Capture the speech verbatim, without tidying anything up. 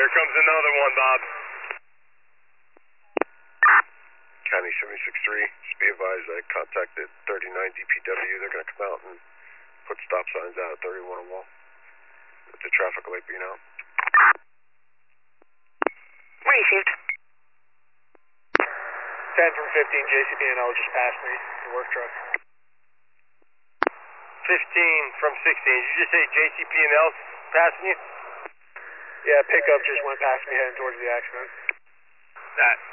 Here comes another one, Bob. County seventy-six three, just be advised I contacted thirty-nine D P W. They're going to come out and put stop signs out at thirty-one Wall with the traffic light being out. Received. ten from fifteen, J C P N L just passed me, the work truck. fifteen from sixteen, did you just say J C P and L passing you? Yeah, pickup just went past me heading towards the accident. That.